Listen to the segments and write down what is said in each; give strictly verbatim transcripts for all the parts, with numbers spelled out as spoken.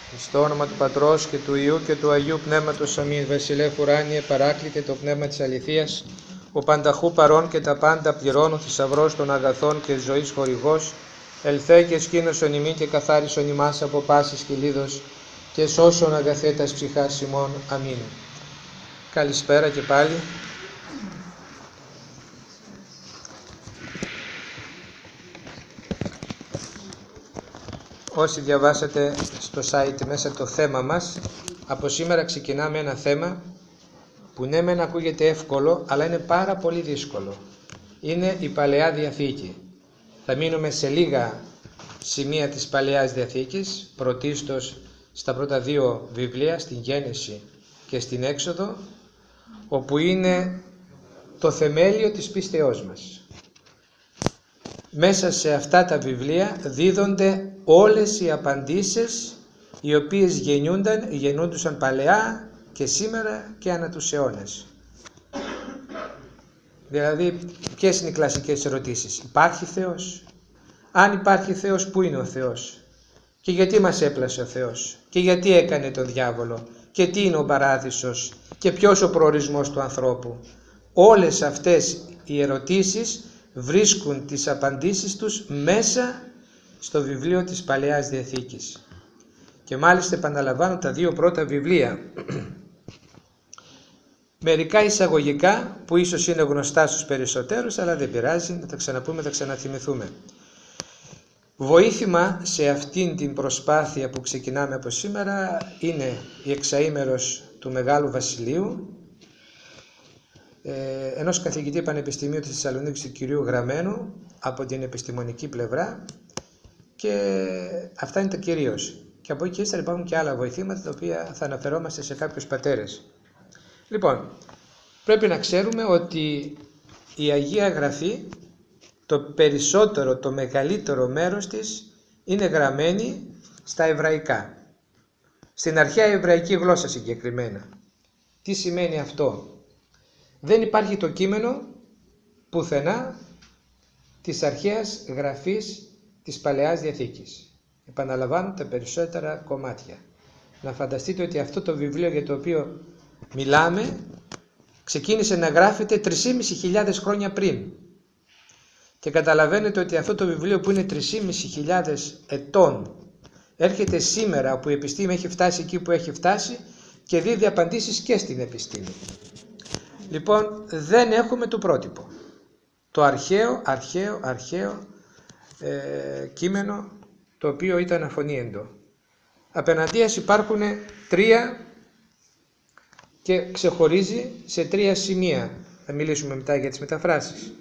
Στο όνομα του Πατρός και του Υιού και του Αγίου Πνεύματος. Αμήν. Βασιλεύ ουράνιε, παράκλητε το πνεύμα της αληθείας, ο πανταχού παρών και τα πάντα πληρώνω, θησαυρός των αγαθών και ζωής χορηγός, ελθέ και σκήνωσον ημίν και καθάρισον ημάς από πάσης κυλίδος και σώσον αγαθέτας ψυχάς ημών. Αμήν. Καλησπέρα και πάλι. Όσοι διαβάσατε στο site μέσα το θέμα μας, από σήμερα ξεκινάμε ένα θέμα που ναι μεν ακούγεται εύκολο, αλλά είναι πάρα πολύ δύσκολο. Είναι η Παλαιά Διαθήκη. Θα μείνουμε σε λίγα σημεία της Παλαιάς Διαθήκης, πρωτίστως στα πρώτα δύο βιβλία, στην Γένεση και στην Έξοδο, όπου είναι το θεμέλιο της πίστεώς μας. Μέσα σε αυτά τα βιβλία δίδονται όλες οι απαντήσεις οι οποίες γεννιούνταν, γεννούντουσαν παλαιά και σήμερα και ανά τους αιώνες. Δηλαδή, ποιες είναι οι κλασικές ερωτήσεις? Υπάρχει Θεός? Αν υπάρχει Θεός, πού είναι ο Θεός? Και γιατί μας έπλασε ο Θεός? Και γιατί έκανε τον διάβολο? Και τι είναι ο παράδεισος? Και ποιος ο προορισμός του ανθρώπου? Όλες αυτές οι ερωτήσεις βρίσκουν τις απαντήσεις τους μέσα στο βιβλίο της Παλαιάς Διαθήκης. Και μάλιστα επαναλαμβάνω τα δύο πρώτα βιβλία. Μερικά εισαγωγικά που ίσως είναι γνωστά στους περισσότερους, αλλά δεν πειράζει, να τα ξαναπούμε, θα ξαναθυμηθούμε. Βοήθημα σε αυτήν την προσπάθεια που ξεκινάμε από σήμερα είναι η εξαήμερος του Μεγάλου Βασιλείου, ενός καθηγητή πανεπιστημίου της Θεσσαλονίκης, του κυρίου Γραμμένου, από την επιστημονική πλευρά, και αυτά είναι τα κυρίως. Και από εκεί και ύστερα υπάρχουν και άλλα βοηθήματα, τα οποία θα αναφερόμαστε σε κάποιους πατέρες. Λοιπόν, πρέπει να ξέρουμε ότι η Αγία Γραφή, το περισσότερο, το μεγαλύτερο μέρος της, είναι γραμμένη στα εβραϊκά. Στην αρχαία εβραϊκή γλώσσα συγκεκριμένα. Τι σημαίνει αυτό? Δεν υπάρχει το κείμενο πουθενά της αρχαίας γραφής της Παλαιάς Διαθήκης. Επαναλαμβάνω τα περισσότερα κομμάτια. Να φανταστείτε ότι αυτό το βιβλίο για το οποίο μιλάμε ξεκίνησε να γράφεται τρεις χιλιάδες πεντακόσιες χρόνια πριν. Και καταλαβαίνετε ότι αυτό το βιβλίο που είναι τρεις χιλιάδες πεντακόσιες ετών έρχεται σήμερα, όπου η επιστήμη έχει φτάσει εκεί που έχει φτάσει και δίδει απαντήσεις και στην επιστήμη. Λοιπόν, δεν έχουμε το πρότυπο. Το αρχαίο, αρχαίο, αρχαίο ε, κείμενο, το οποίο ήταν αφωνίεντο. Απέναντίας υπάρχουν τρία και ξεχωρίζει σε τρία σημεία. Θα μιλήσουμε μετά για τις μεταφράσεις.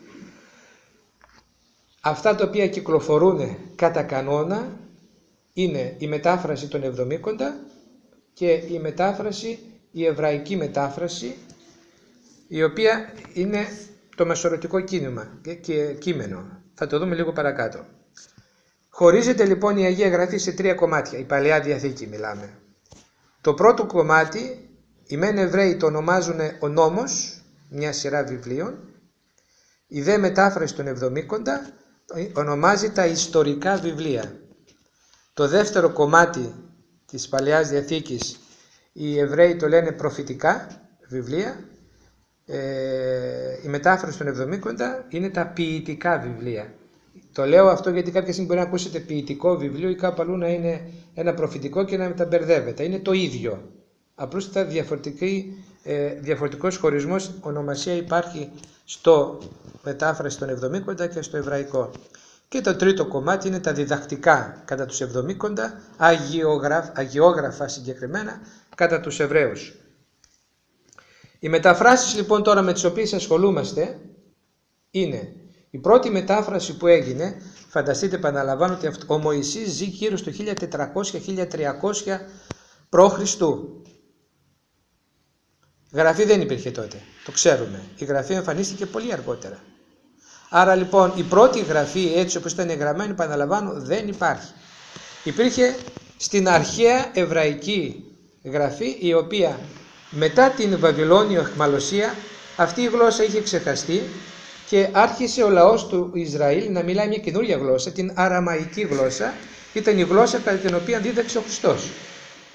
Αυτά τα οποία κυκλοφορούν κατά κανόνα είναι η μετάφραση των Εβδομήκοντα και η μετάφραση, η εβραϊκή μετάφραση, η οποία είναι το μεσορροτικό κίνημα και κείμενο. Θα το δούμε λίγο παρακάτω. Χωρίζεται λοιπόν η Αγία Γραφή σε τρία κομμάτια, η Παλαιά Διαθήκη μιλάμε. Το πρώτο κομμάτι, οι μεν Εβραίοι το ονομάζουν ο νόμος, μια σειρά βιβλίων. Η δε μετάφραση των Εβδομήκοντα ονομάζει τα ιστορικά βιβλία. Το δεύτερο κομμάτι της Παλαιάς Διαθήκης, οι Εβραίοι το λένε προφητικά βιβλία. Ε, η μετάφραση των Εβδομήκοντα είναι τα ποιητικά βιβλία. Το λέω αυτό γιατί κάποια στιγμή μπορεί να ακούσετε ποιητικό βιβλίο ή κάπου αλλού να είναι ένα προφητικό και να μεταμπερδεύεται. Είναι το ίδιο. Απλώς ε, διαφορετικός χωρισμός, ονομασία υπάρχει στο μετάφραση των Εβδομήκοντα και στο εβραϊκό. Και το τρίτο κομμάτι είναι τα διδακτικά κατά τους Εβδομήκοντα, αγιογραφ, αγιόγραφα συγκεκριμένα κατά τους Εβραίους. Οι μεταφράσεις λοιπόν τώρα με τις οποίες ασχολούμαστε είναι η πρώτη μετάφραση που έγινε. Φανταστείτε, επαναλαμβάνω, ότι ο Μωυσής ζει γύρω στο χίλια τετρακόσια με χίλια τριακόσια π.Χ. Γραφή δεν υπήρχε τότε, το ξέρουμε. Η γραφή εμφανίστηκε πολύ αργότερα. Άρα λοιπόν η πρώτη γραφή, έτσι όπως ήταν γραμμένη, επαναλαμβάνω, δεν υπάρχει. Υπήρχε στην αρχαία εβραϊκή γραφή, η οποία μετά την Βαβυλώνιο αιχμαλωσία αυτή η γλώσσα είχε ξεχαστεί και άρχισε ο λαός του Ισραήλ να μιλάει μια καινούργια γλώσσα, την αραμαϊκή γλώσσα. Ήταν η γλώσσα κατά την οποία δίδαξε ο Χριστός.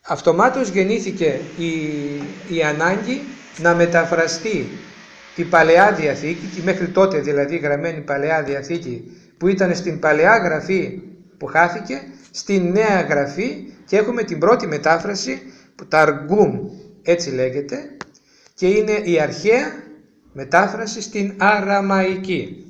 αυτομάτως γεννήθηκε η, η ανάγκη να μεταφραστεί η Παλαιά Διαθήκη, η μέχρι τότε δηλαδή γραμμένη Παλαιά Διαθήκη που ήταν στην Παλαιά Γραφή που χάθηκε, στην Νέα Γραφή, και έχουμε την πρώτη μετάφραση που Ταργούμ έτσι λέγεται, και είναι η αρχαία μετάφραση στην Αραμαϊκή.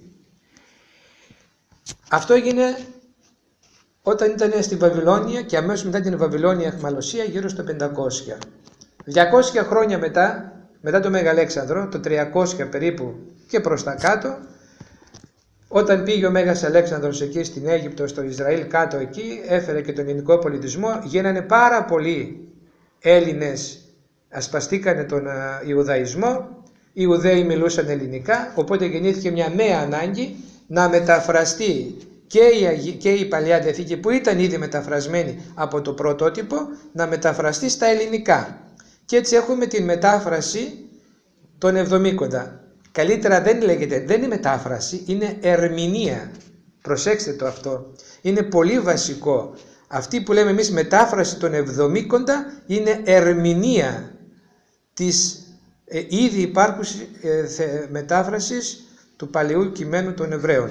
Αυτό έγινε όταν ήταν στη Βαβυλώνια και αμέσως μετά την Βαβυλώνια αιχμαλωσία γύρω στο πεντακόσια. διακόσια χρόνια μετά, μετά το Μέγα Αλέξανδρο, το τριακόσια περίπου και προς τα κάτω, όταν πήγε ο Μέγας Αλέξανδρος εκεί στην Αίγυπτο, στο Ισραήλ κάτω εκεί, έφερε και τον ελληνικό πολιτισμό, γίνανε πάρα πολλοί Έλληνες, ασπαστήκανε τον Ιουδαϊσμό, οι Ιουδαίοι μιλούσαν ελληνικά, οπότε γεννήθηκε μια νέα ανάγκη να μεταφραστεί και η, και η Παλαιά Διαθήκη που ήταν ήδη μεταφρασμένη από το πρωτότυπο, να μεταφραστεί στα ελληνικά. Και έτσι έχουμε την μετάφραση των Εβδομήκοντα. Καλύτερα δεν λέγεται, δεν είναι μετάφραση, είναι ερμηνεία. Προσέξτε το αυτό. Είναι πολύ βασικό. Αυτή που λέμε εμείς μετάφραση των Εβδομήκοντα είναι ερμηνεία της ε, ήδη υπάρχουσης ε, μετάφρασης του παλαιού κειμένου των Εβραίων.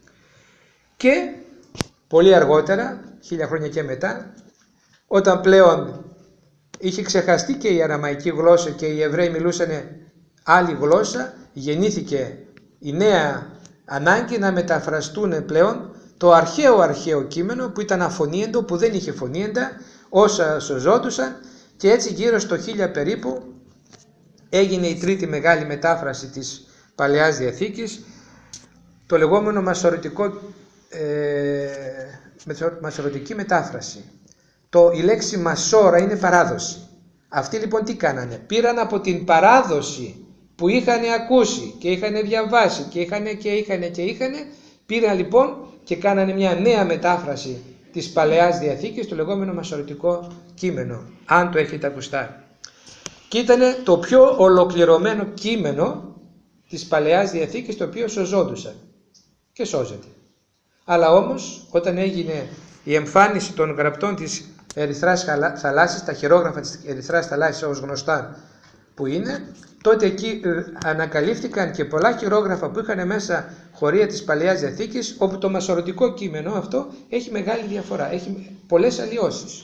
Και πολύ αργότερα, χίλια χρόνια και μετά, όταν πλέον είχε ξεχαστεί και η αραμαϊκή γλώσσα και οι Εβραίοι μιλούσαν άλλη γλώσσα, γεννήθηκε η νέα ανάγκη να μεταφραστούν πλέον το αρχαίο αρχαίο κείμενο που ήταν αφωνίεντο, που δεν είχε φωνήεντα, όσα σωζόντουσαν, και έτσι γύρω στο χίλια περίπου έγινε η τρίτη μεγάλη μετάφραση της Παλαιάς Διαθήκης, το λεγόμενο μασορωτικό, ε, μασορωτική μετάφραση. Το, η λέξη μασόρα είναι παράδοση. Αυτοί λοιπόν τι κάνανε? Πήραν από την παράδοση που είχαν ακούσει και είχαν διαβάσει και είχαν και είχαν και είχαν, πήραν λοιπόν και κάνανε μια νέα μετάφραση της Παλαιάς Διαθήκης, το λεγόμενο μασορωτικό κείμενο, αν το έχετε ακουστά. Και ήταν το πιο ολοκληρωμένο κείμενο της Παλαιάς Διαθήκης, το οποίο σωζόντουσαν και σώζεται. Αλλά όμως όταν έγινε η εμφάνιση των γραπτών της Ερυθράς Θαλάσσης, τα χειρόγραφα της Ερυθράς Θαλάσσης ως γνωστά που είναι, τότε εκεί ανακαλύφθηκαν και πολλά χειρόγραφα που είχαν μέσα χωρία της Παλαιάς Διαθήκης, όπου το μασορωτικό κείμενο αυτό έχει μεγάλη διαφορά, έχει πολλές αλλοιώσεις.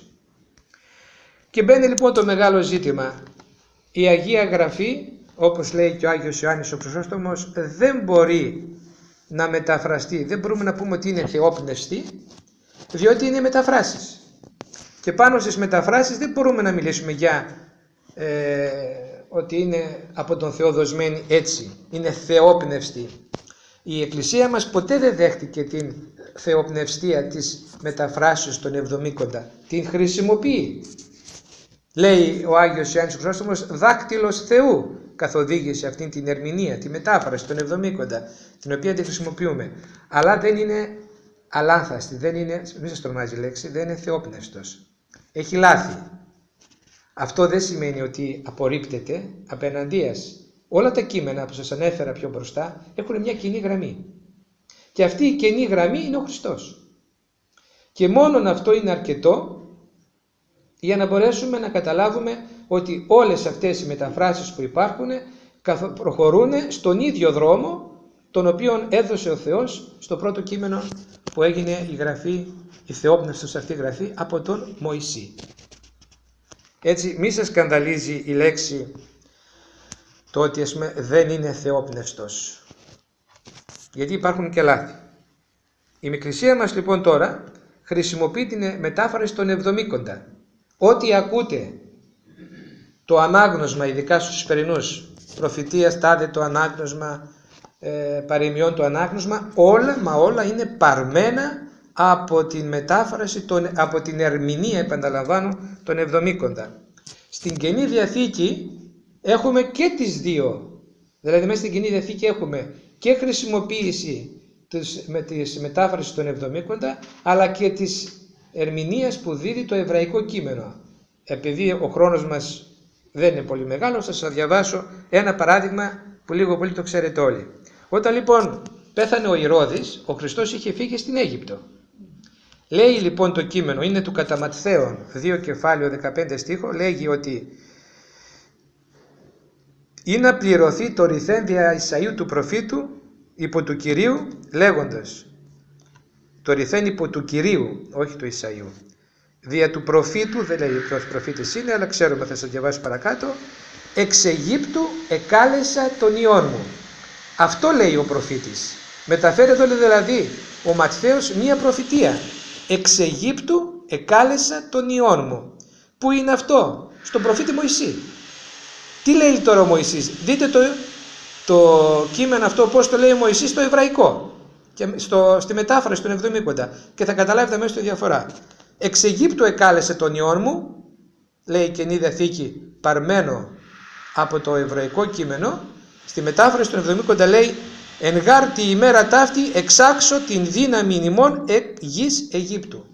Και μπαίνει λοιπόν το μεγάλο ζήτημα. Η Αγία Γραφή, όπως λέει και ο Άγιος Ιωάννης ο Χρυσόστομος, δεν μπορεί να μεταφραστεί, δεν μπορούμε να πούμε ότι είναι θεόπνευστη, διότι είναι μεταφράσεις. Και πάνω στις μεταφράσεις δεν μπορούμε να μιλήσουμε για ε, ότι είναι από τον Θεό δοσμένη έτσι, είναι θεόπνευστη. Η Εκκλησία μας ποτέ δεν δέχτηκε την θεοπνευστία της μεταφράσεως των Εβδομήκοντα. Την χρησιμοποιεί. Λέει ο Άγιος Ιωάννης ο Χρυσόστομος, δάκτυλος Θεού καθοδήγησε αυτήν την ερμηνεία, τη μετάφραση των Εβδομήκοντα, την οποία τη χρησιμοποιούμε. Αλλά δεν είναι αλάνθαστη, δεν είναι, μην σας τρομάζει η λέξη, δεν είναι θεόπνευστος. Έχει λάθη. Αυτό δεν σημαίνει ότι απορρίπτεται, απέναντίας. Όλα τα κείμενα που σας ανέφερα πιο μπροστά έχουν μια κοινή γραμμή. Και αυτή η κοινή γραμμή είναι ο Χριστός. Και μόνον αυτό είναι αρκετό για να μπορέσουμε να καταλάβουμε ότι όλες αυτές οι μεταφράσεις που υπάρχουν προχωρούν στον ίδιο δρόμο τον οποίον έδωσε ο Θεός στο πρώτο κείμενο που έγινε η γραφή, η θεόπνευστος αυτή γραφή από τον Μωυσή. Έτσι μη σας σκανδαλίζει η λέξη το ότι ας πούμε, δεν είναι θεόπνευστος, γιατί υπάρχουν και λάθη. Η Εκκλησία μας λοιπόν τώρα χρησιμοποιεί την μετάφραση των Εβδομήκοντα. Ό,τι ακούτε το ανάγνωσμα, ειδικά στους Ισπερινούς, προφητείας τάδε το ανάγνωσμα, ε, παροιμιών το ανάγνωσμα, όλα μα όλα είναι παρμένα από την μετάφραση, των, από την ερμηνεία, επαναλαμβάνω, των Εβδομήκοντα. Στην Καινή Διαθήκη έχουμε και τις δύο. Δηλαδή μέσα στην Καινή Διαθήκη έχουμε και χρησιμοποίηση της, με, της μετάφρασης των Εβδομήκοντα, αλλά και της ερμηνείας που δίδει το εβραϊκό κείμενο. Επειδή ο χρόνος μας δεν είναι πολύ μεγάλος, θα σας διαβάσω ένα παράδειγμα που λίγο πολύ το ξέρετε όλοι. Όταν λοιπόν πέθανε ο Ηρώδης, ο Χριστός είχε φύγει στην Αίγυπτο. Λέει λοιπόν το κείμενο, είναι του κατά Ματθαίον, δύο κεφάλαιο δεκαπέντε στίχο, λέγει ότι ή να πληρωθεί το ρηθέν δια Ισαΐου του προφήτου υπό του Κυρίου, λέγοντας, το ρηθέν υπό του Κυρίου, όχι του Ισαΐου, δια του προφήτου, δεν λέει ποιος προφήτης είναι, αλλά ξέρουμε, θα σας διαβάσω παρακάτω, εξ Αιγύπτου εκάλεσα τον Υιόν μου. Αυτό λέει ο προφήτης. Μεταφέρει εδώ δηλαδή ο Ματθαίος μία προφητεία. Εξ Αιγύπτου εκάλεσα τον Υιόν μου. Πού είναι αυτό? Στον προφήτη Μωυσή. Τι λέει τώρα ο Μωυσής? Δείτε το, το κείμενο αυτό πώς το λέει ο Μωυσής στο εβραϊκό και στο, στη μετάφραση του Εβδομήκοντα και θα καταλάβετε αμέσως τη διαφορά. Εξ Αιγύπτου εκάλεσε τον Υιόν μου, λέει η Καινή Διαθήκη παρμένο από το εβραϊκό κείμενο. Στη μετάφραση του Εβδομήκοντα λέει εν γάρ τη ημέρα ταύτη εξάξω την δύναμη ημών εκ γης Αιγύπτου.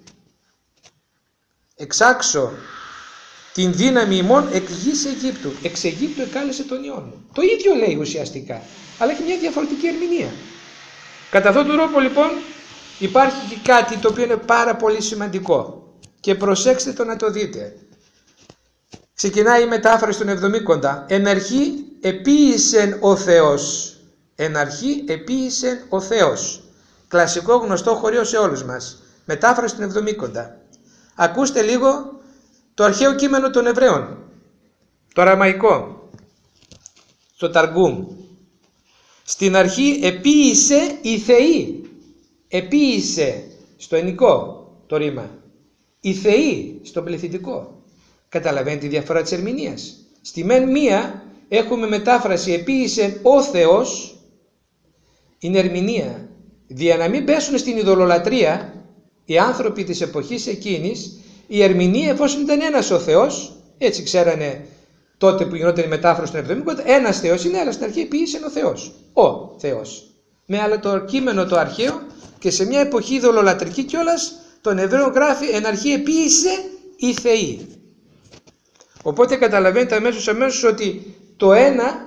Εξάξω την δύναμη ημών εκ γης Αιγύπτου. Εξ Αιγύπτου εκάλεσε τον Υιόν μου. Το ίδιο λέει ουσιαστικά, αλλά έχει μια διαφορετική ερμηνεία. Κατά αυτόν τον τρόπο λοιπόν υπάρχει και κάτι το οποίο είναι πάρα πολύ σημαντικό και προσέξτε το να το δείτε. Ξεκινάει η μετάφραση των Εβδομήκοντα. Εν αρχή επίησεν ο Θεός. Εν αρχή επίησεν ο Θεός. Κλασικό γνωστό χωρίο σε όλους μας. Μετάφραση των Εβδομήκοντα. Ακούστε λίγο το αρχαίο κείμενο των Εβραίων. Το αραμαϊκό. Στο Ταργούμ. Στην αρχή επίησε η Θεή. Επίησε στο ενικό το ρήμα. Η Θεή στο πληθυντικό. Καταλαβαίνετε τη διαφορά της ερμηνείας? Στη μεν μία έχουμε μετάφραση επίησε ο Θεός, είναι ερμηνεία. Δια να μην πέσουν στην ειδωλολατρεία οι άνθρωποι της εποχής εκείνης, η ερμηνεία εφόσον ήταν ένας ο Θεός, έτσι ξέρανε τότε που γινόταν η μετάφραση των Εβδομήκοντα, ένας Θεός είναι, αλλά στην αρχή επίησε ο Θεός. Ο Θεός. Με άλλο το κείμενο το αρχαίο και σε μια εποχή ειδωλολατρική κιόλας, τον Εβραίο γράφει εν αρχή επίησε η Θεή. Οπότε καταλαβαίνετε αμέσως αμέσως ότι το ένα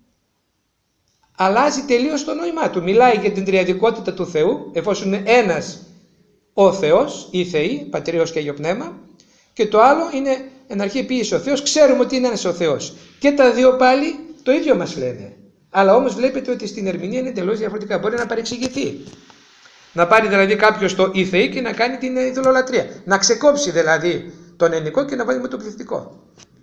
αλλάζει τελείως το νόημά του. Μιλάει για την τριαδικότητα του Θεού, εφόσον είναι ένας ο Θεός, η Θεή, Πατήρ, Υιός και Άγιο Πνεύμα, και το άλλο είναι εν αρχή επίησε ο Θεός, ξέρουμε ότι είναι ένας ο Θεός. Και τα δύο πάλι το ίδιο μας λένε. Αλλά όμως βλέπετε ότι στην ερμηνεία είναι τελείως διαφορετικά. Μπορεί να παρεξηγηθεί. Να πάρει δηλαδή κάποιος το η Θεή και να κάνει την ειδωλολατρία. Να ξεκόψει δηλαδή τον ενικό και να βάλει με το πληθυντικό.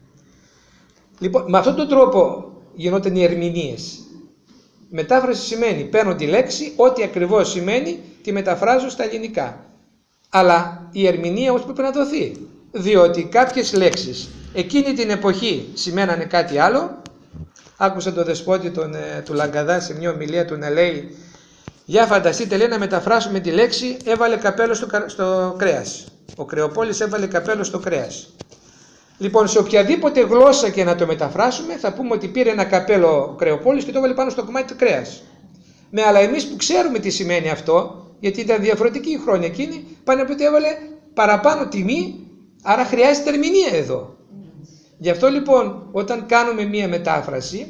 Λοιπόν, με αυτόν τον τρόπο γινόταν οι ερμηνείες. Μετάφραση σημαίνει παίρνω τη λέξη, ό,τι ακριβώς σημαίνει, τη μεταφράζω στα ελληνικά. Αλλά η ερμηνεία όμως πρέπει να δοθεί. Διότι κάποιες λέξεις εκείνη την εποχή σημαίνανε κάτι άλλο. Άκουσα τον δεσπότη τον, του Λαγκαδά σε μια ομιλία του να λέει, για φανταστείτε, λέει, να μεταφράσουμε τη λέξη έβαλε καπέλο στο, στο κρέας. Ο Κρεοπόλης έβαλε καπέλο στο κρέας. Λοιπόν, σε οποιαδήποτε γλώσσα και να το μεταφράσουμε, θα πούμε ότι πήρε ένα καπέλο ο Κρεοπόλης και το έβαλε πάνω στο κομμάτι του κρέας. Με αλλά εμείς που ξέρουμε τι σημαίνει αυτό, γιατί ήταν διαφορετική η χρόνια εκείνη, πάνε να πει ότι έβαλε παραπάνω τιμή, άρα χρειάζεται ερμηνεία εδώ. Γι' αυτό λοιπόν, όταν κάνουμε μία μετάφραση,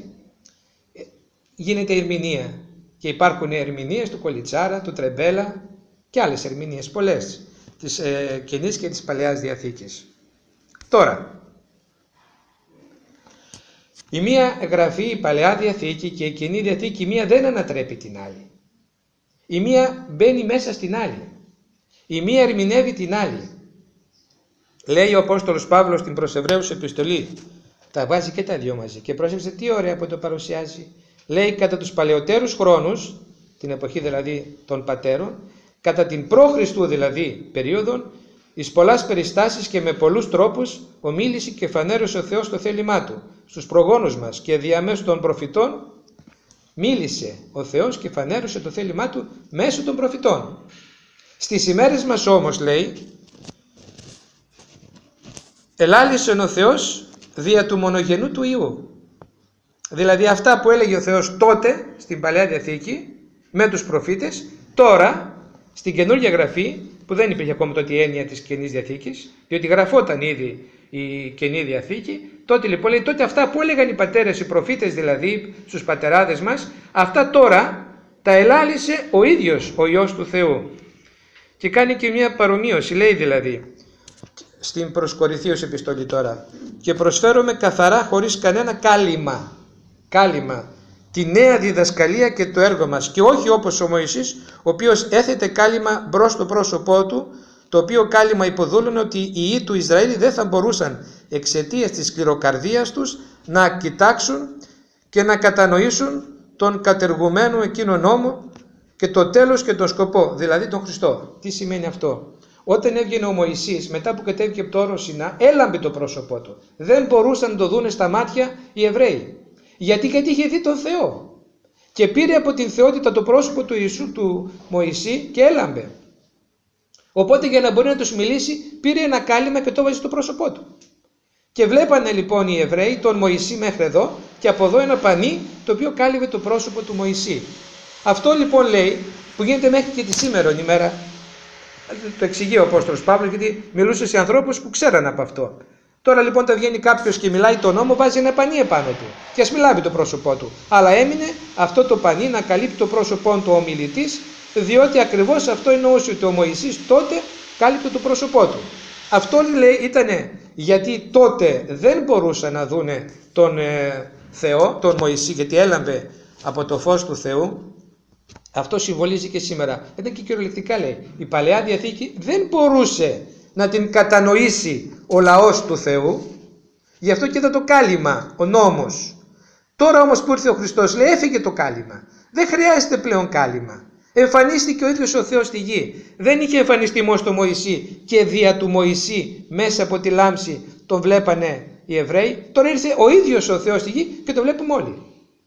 γίνεται ερμηνεία. Και υπάρχουν ερμηνείες του Κολιτσάρα, του Τρεμπέλα και άλλες ερμηνείες, πολλές, της ε, Καινής και της Παλαιάς Διαθήκης. Τώρα, η μία γραφή, η Παλαιά Διαθήκη και η Καινή Διαθήκη, η μία δεν ανατρέπει την άλλη. Η μία μπαίνει μέσα στην άλλη. Η μία ερμηνεύει την άλλη. Λέει ο Απόστολος Παύλος στην προς Εβραίους επιστολή, τα βάζει και τα δυο μαζί και πρόσεξε τι ωραία που το παρουσιάζει. Λέει κατά τους παλαιότερους χρόνους, την εποχή δηλαδή των πατέρων, κατά την προ-Χριστού δηλαδή περίοδον, εις πολλάς περιστάσεις και με πολλούς τρόπους ομίλησε και φανέρωσε ο Θεός το θέλημά Του στους προγόνους μας και διαμέσου των προφητών μίλησε ο Θεός και φανέρωσε το θέλημά Του μέσω των προφητών. Στις ημέρες μας όμως λέει ελάλησε ο Θεός δια του μονογενού του Υιού. Δηλαδή αυτά που έλεγε ο Θεός τότε στην Παλαιά Διαθήκη με τους προφήτες, τώρα στην καινούργια γραφή που δεν υπήρχε ακόμα τότε η έννοια της Καινής Διαθήκης, διότι γραφόταν ήδη η Καινή Διαθήκη, τότε λοιπόν λέει τότε αυτά που έλεγαν οι πατέρες, οι προφήτες δηλαδή στους πατεράδες μας, αυτά τώρα τα ελάλησε ο ίδιος ο Υιός του Θεού. Και κάνει και μια παρομοίωση, λέει δηλαδή, στην προς Κορινθίους επιστολή τώρα, και προσφέρομαι καθαρά χωρίς κανένα κάλυμα, κάλυμα, τη νέα διδασκαλία και το έργο μας, και όχι όπως ο Μωυσής, ο οποίος έθετε κάλυμα μπρος στο πρόσωπό του, το οποίο κάλυμα υποδούλωνε ότι οι ιοί του Ισραήλ δεν θα μπορούσαν εξαιτίας της σκληροκαρδίας τους να κοιτάξουν και να κατανοήσουν τον κατεργουμένο εκείνο νόμο και το τέλος και τον σκοπό, δηλαδή τον Χριστό. Τι σημαίνει αυτό? Όταν έβγαινε ο Μωυσής, μετά που κατέβηκε από το όρος Σινά, έλαμπε το πρόσωπό του. Δεν μπορούσαν να το δούνε στα μάτια οι Εβραίοι. Γιατί, γιατί είχε δει τον Θεό. Και πήρε από την θεότητα το πρόσωπο του Ιησού του Μωυσή και έλαμπε. Οπότε για να μπορεί να τους μιλήσει, πήρε ένα κάλυμα και το βάζει στο πρόσωπό του. Και βλέπανε λοιπόν οι Εβραίοι τον Μωυσή μέχρι εδώ και από εδώ ένα πανί το οποίο κάλυβε το πρόσωπο του Μωυσή. Αυτό λοιπόν λέει, που γίνεται μέχρι και τη σήμερα ημέρα, το εξηγεί ο Απόστολος Παύλος, γιατί μιλούσε σε ανθρώπους που ξέραν από αυτό. Τώρα λοιπόν όταν βγαίνει κάποιος και μιλάει τον νόμο, βάζει ένα πανί επάνω του και ας μιλάει το πρόσωπό του. Αλλά έμεινε αυτό το πανί να καλύπτει το πρόσωπό του ο μιλητής, διότι ακριβώς αυτό εννοούσε ότι ο Μωυσής τότε κάλυπτε το πρόσωπό του. Αυτό λέει ήτανε γιατί τότε δεν μπορούσαν να δούνε τον ε, Θεό, τον Μωυσή, γιατί έλαμπε από το φως του Θεού. Αυτό συμβολίζει και σήμερα. Ήταν και κυριολεκτικά λέει. Η Παλαιά Διαθήκη δεν μπορούσε να την κατανοήσει ο λαός του Θεού. Γι' αυτό και ήταν το κάλυμα, ο νόμος. Τώρα όμως που ήρθε ο Χριστός, λέει, έφυγε το κάλυμα. Δεν χρειάζεται πλέον κάλυμα. Εμφανίστηκε ο ίδιος ο Θεός στη γη. Δεν είχε εμφανιστεί μόνο στο Μωυσή και δια του Μωυσή μέσα από τη λάμψη τον βλέπανε οι Εβραίοι. Τώρα ήρθε ο ίδιος ο Θεός στη γη και τον βλέπουμε όλοι.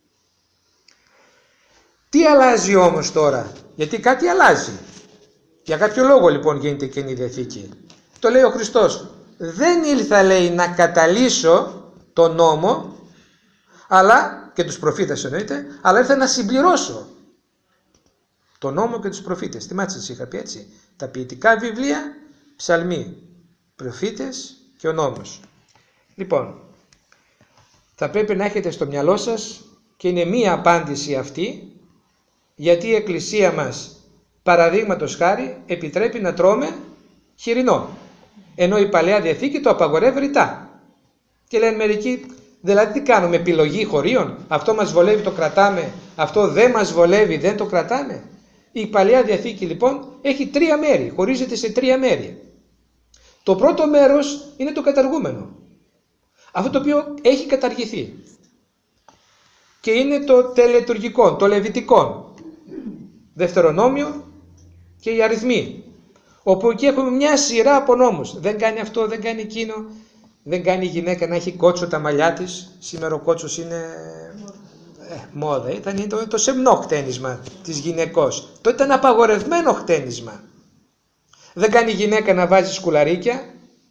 Τι αλλάζει όμως τώρα? Γιατί κάτι αλλάζει. Για κάποιο λόγο λοιπόν γίνεται Καινή Διαθήκη. Το λέει ο Χριστός. Δεν ήλθα, λέει, να καταλύσω τον νόμο, αλλά, και τους προφήτες εννοείται, αλλά ήρθα να συμπληρώσω τον νόμο και τους προφήτες. Θυμάστε σας είχα πει έτσι. Τα ποιητικά βιβλία, ψαλμοί, προφήτες και ο νόμος. Λοιπόν, θα πρέπει να έχετε στο μυαλό σας, και είναι μία απάντηση αυτή, γιατί η Εκκλησία μας, παραδείγματος χάρη, επιτρέπει να τρώμε χοιρινό. Ενώ η Παλαιά Διαθήκη το απαγορεύει ρητά. Και λένε μερικοί, δηλαδή τι κάνουμε, επιλογή χωρίων? Αυτό μας βολεύει, το κρατάμε. Αυτό δεν μας βολεύει, δεν το κρατάμε. Η Παλαιά Διαθήκη λοιπόν έχει τρία μέρη, χωρίζεται σε τρία μέρη. Το πρώτο μέρος είναι το καταργούμενο. Αυτό το οποίο έχει καταργηθεί. Και είναι το τελετουργικό, το λεβιτικό. Δευτερονόμιο και οι αριθμοί. Όπου εκεί έχουμε μια σειρά από νόμους. Δεν κάνει αυτό, δεν κάνει εκείνο. Δεν κάνει η γυναίκα να έχει κότσο τα μαλλιά της. Σήμερα ο κότσος είναι ε, μόδα. Ήταν το, το σεμνό χτένισμα της γυναικός. Το ήταν απαγορευμένο χτένισμα. Δεν κάνει η γυναίκα να βάζει σκουλαρίκια.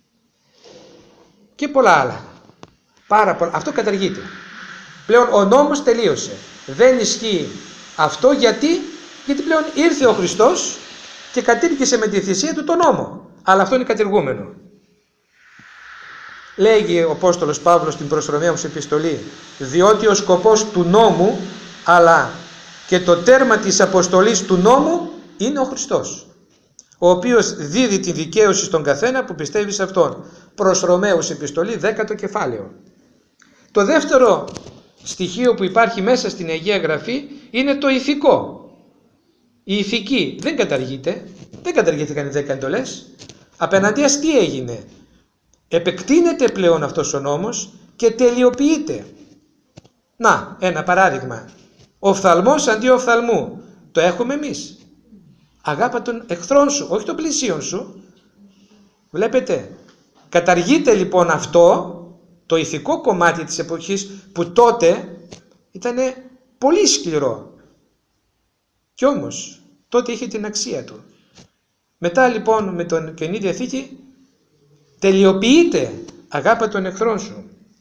Και πολλά άλλα. Πάρα πολλά. Αυτό καταργείται. Πλέον ο νόμος τελείωσε. Δεν ισχύει αυτό γιατί, γιατί πλέον ήρθε ο Χριστός και κατήργησε με τη θυσία του τον νόμο. Αλλά αυτό είναι κατηργούμενο. Λέγει ο Απόστολος Παύλος στην προς Ρωμαίους επιστολή, διότι ο σκοπός του νόμου αλλά και το τέρμα της αποστολής του νόμου είναι ο Χριστός, ο οποίος δίδει τη δικαίωση στον καθένα που πιστεύει σε Αυτόν. Προς Ρωμαίους επιστολή, δέκατο κεφάλαιο. Το δεύτερο στοιχείο που υπάρχει μέσα στην Αγία Γραφή είναι το ηθικό. Η ηθική δεν καταργείται, δεν καταργήθηκαν οι δέκα εντολές. Απέναντίας τι έγινε? Επεκτείνεται πλέον αυτός ο νόμος και τελειοποιείται. Να, ένα παράδειγμα. Οφθαλμός αντί οφθαλμού. Το έχουμε εμείς. Αγάπα τον εχθρόν σου, όχι τον πλησίον σου. Βλέπετε. Καταργείται λοιπόν αυτό, το ηθικό κομμάτι της εποχής που τότε ήταν πολύ σκληρό. Κι όμως τότε είχε την αξία του. Μετά λοιπόν με τον Καινή Διαθήκη τελειοποιείται αγάπα των εχθρών σου.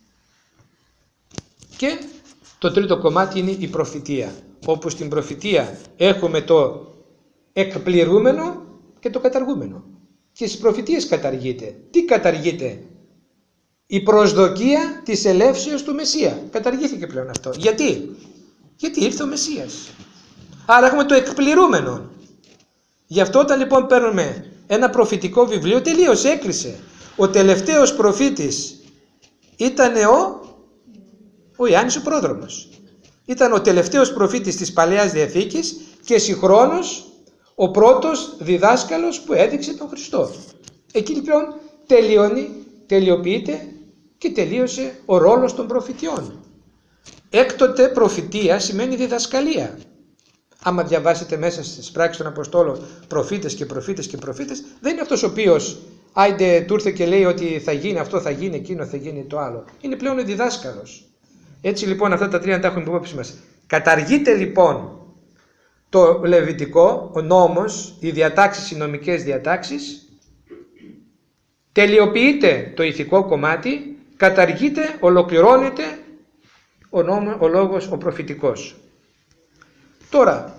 Και το τρίτο κομμάτι είναι η προφητεία, όπου στην προφητεία έχουμε το εκπληρούμενο και το καταργούμενο. Και στις προφητείες καταργείται. Τι καταργείται? Η προσδοκία της ελεύσεως του Μεσσία. Καταργήθηκε πλέον αυτό. Γιατί? Γιατί ήρθε ο Μεσσίας. Άρα έχουμε το εκπληρούμενο. Γι' αυτό όταν λοιπόν παίρνουμε ένα προφητικό βιβλίο, τελείωσε, έκλεισε. Ο τελευταίος προφήτης ήταν ο, ο Ιάννης ο Πρόδρομος. Ήταν ο τελευταίος προφήτης της Παλαιάς Διαθήκης και συγχρόνως ο πρώτος διδάσκαλος που έδειξε τον Χριστό. Εκεί λοιπόν τελειώνει, τελειοποιείται και τελείωσε ο ρόλος των προφητιών. Έκτοτε προφητεία σημαίνει διδασκαλία. Άμα διαβάσετε μέσα στις πράξεις των Αποστόλων προφήτες και προφήτες και προφήτες, δεν είναι αυτός ο οποίος άιντε του ήρθε και λέει ότι θα γίνει αυτό, θα γίνει εκείνο, θα γίνει το άλλο. Είναι πλέον ο διδάσκαλος. Έτσι λοιπόν αυτά τα τρία να τα έχουμε υπόψη μας. Καταργείται λοιπόν το Λεβιτικό, ο νόμος, οι διατάξεις, οι νομικές διατάξεις. Τελειοποιείται το ηθικό κομμάτι, καταργείται, ολοκληρώνεται ο, νόμο, ο λόγος, ο προφητικός. Τώρα,